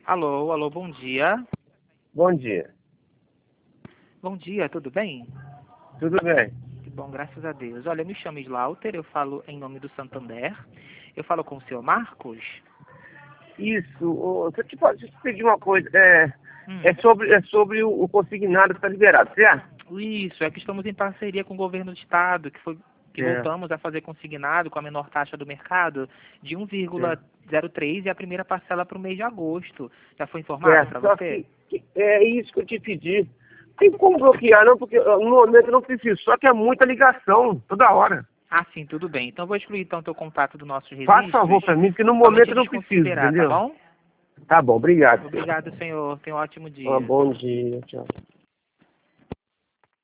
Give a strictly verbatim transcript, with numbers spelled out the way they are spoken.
Alô, alô, bom dia. Bom dia. Bom dia, tudo bem? Tudo bem? Que bom, graças a Deus. Olha, eu me chamo Slaughter, eu falo em nome do Santander. Eu falo com o senhor Marcos? Isso. ô, Se eu te, posso te pedir uma coisa, é, Hum, é sobre, é sobre o, o consignado que está liberado, certo? isso, é que estamos em parceria com o governo do estado, que foi que É, voltamos a fazer consignado com a menor taxa do mercado de um vírgula é. zero três e a primeira parcela para o mês de agosto. Já foi informado para Certo. Só você? que, que é isso que eu te pedi. Tem como bloquear, não? Porque ó, no momento eu não preciso. Só que é muita ligação, toda hora. Ah, sim, tudo bem. Então eu vou excluir então teu contato dos nossos Faz favor registros, para mim, porque no somente momento eu não preciso, desconsiderar, tá entendeu? bom? Tá bom, obrigado. Obrigado, senhor. Tenha um ótimo Um dia. bom dia, tchau.